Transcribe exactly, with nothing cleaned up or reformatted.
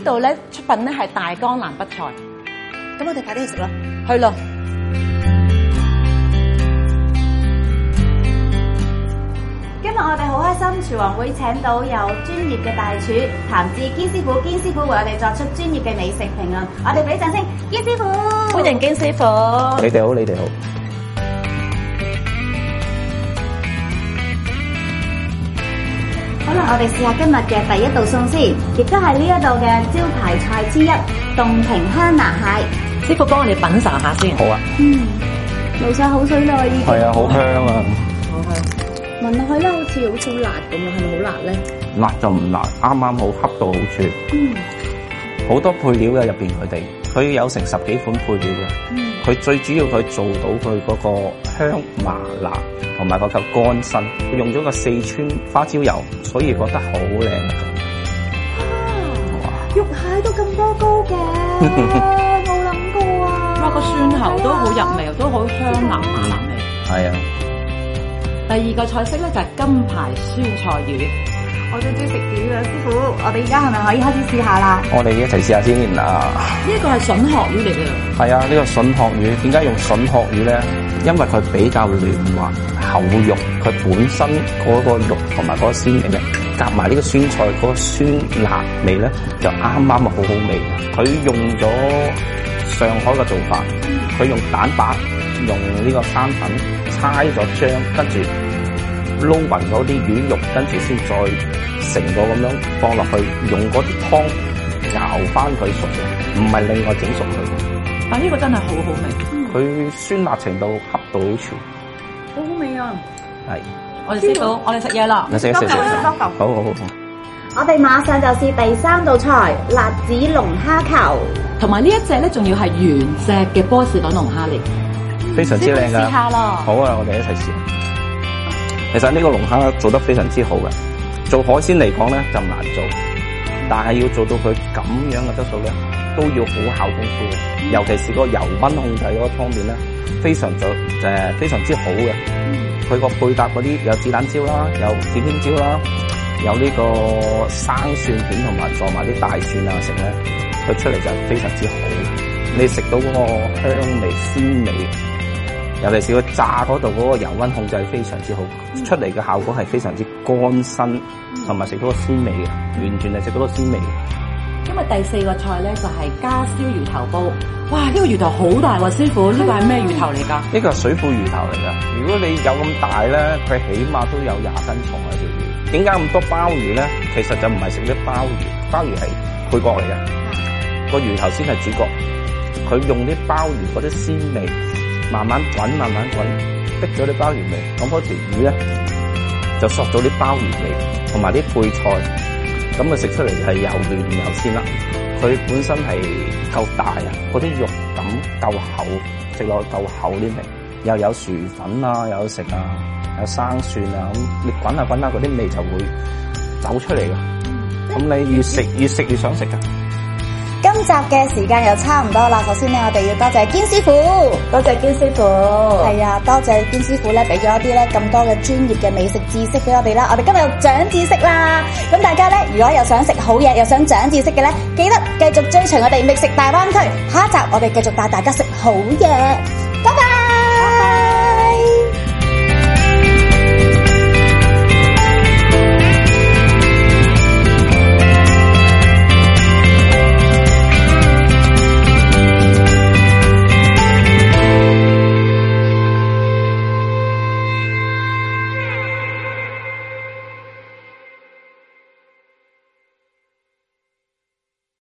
度咧出品咧係大江南北菜。 咁我哋快啲去食啦。 去咯！ 今日我哋好開心，廚王會請到有專業嘅大廚譚志堅師傅，堅師傅為我哋作出專業嘅美食評論。我哋俾掌聲，堅師傅！ 歡迎堅師傅。 你哋好，你哋好。 好啦，我哋試下今日嘅第一道餸先，亦都係呢一道嘅招牌菜之一——洞庭香拿蟹。 師傅幫我哋品嚐下先。 好啊。 嗯，流晒口水啦，已經。 係啊，好香啊！ 好香。 聞落去咧，好似好少辣咁啊，係咪好辣咧？ 辣就唔辣，啱啱好恰到好處。 嗯。 好多配料嘅入邊，佢哋佢有成十幾款配料嘅。嗯。佢最主要佢做到佢嗰個香麻辣，同埋嗰嚿乾身。佢用咗個四川花椒油，所以覺得好靚。 哇！肉蟹都咁多膏嘅，冇諗過啊！ 哇，個蒜頭都好入味，都好香辣麻辣味。 係啊。 第二個菜式咧就係金牌酸菜魚。 我最中意食魚啊，師傅！我哋而家係咪可以開始試下啦？ 我哋一齊試下先啊！ 呢個係筍殼魚嚟嘅。係啊，呢個筍殼魚點解用筍殼魚咧？因為佢比較嫩滑厚肉，佢本身嗰個肉同埋嗰個鮮味咧，夾埋呢個酸菜嗰個酸辣味咧，就啱啱啊，好好味。佢用咗上海嘅做法，佢用蛋白，用呢個生粉搓咗漿，跟住撈勻嗰啲魚肉，跟住先再成個咁樣放落去，用嗰啲湯熬翻佢熟嘅，唔係另外整熟佢。 但呢個真係好好味， 佢、嗯、酸辣程度恰到好處， 好好味啊！ 係， 我哋師傅，我哋食嘢啦， 食食食食，好好好。 我哋馬上就試第三道菜——辣子龍蝦球， 同埋呢一隻咧，仲要係原隻嘅波士頓龍蝦嚟， 非常之靚噶。 試下咯。好啊，我哋一齊試。其實呢個龍蝦做得非常之好嘅，做海鮮嚟講咧就唔難做，但係要做到佢咁樣嘅質素咧，都要好考功夫嘅。尤其是個油溫控制嗰個方面咧，非常做誒、呃、非常之好嘅。佢個配搭嗰啲有子彈椒啦，有指天椒啦，有呢個生蒜片同埋做埋啲大蒜啊食咧，佢出嚟就非常之好。你食到嗰個香味鮮味。尤其是佢炸嗰度嗰個油溫控制非常之好，嗯、出嚟嘅效果係非常之乾身，同埋食到個鮮味嘅，完全係食到個鮮味嘅。 因為第四個菜咧就係、是、家燒魚頭煲，哇！呢、這個魚頭好大喎，師傅，呢、這個係咩魚頭嚟㗎？呢個係水庫魚頭嚟㗎。如果你有咁大咧，佢起碼都有廿斤重啊條魚。點解咁多鮑魚咧？其實就唔係食啲鮑魚，鮑魚係配角嚟嘅，個魚頭先係主角。佢用啲鮑魚嗰啲鮮味。慢慢滾，慢慢滾，逼咗啲鮑魚味，咁嗰條魚咧就索咗啲鮑魚味，同埋啲配菜，咁佢食出嚟係又嫩又鮮啦。佢本身係夠大啊，嗰啲肉感夠厚，食落去夠厚啲味，又有薯粉啊，有食啊，有生蒜啊，咁你滾下滾下，嗰啲味就會走出嚟噶。咁你越食越食越想食噶。 今集嘅時間又差唔多啦，首先咧我哋要多謝堅師傅， 多謝堅師傅， 係啊，多謝堅師傅咧俾咗一啲咧咁多嘅專業嘅美食知識俾我哋啦，我哋今日又長知識啦。咁大家咧如果又想食好嘢又想長知識嘅咧，記得繼續追隨我哋覓食大灣區，下一集我哋繼續帶大家食好嘢，拜拜。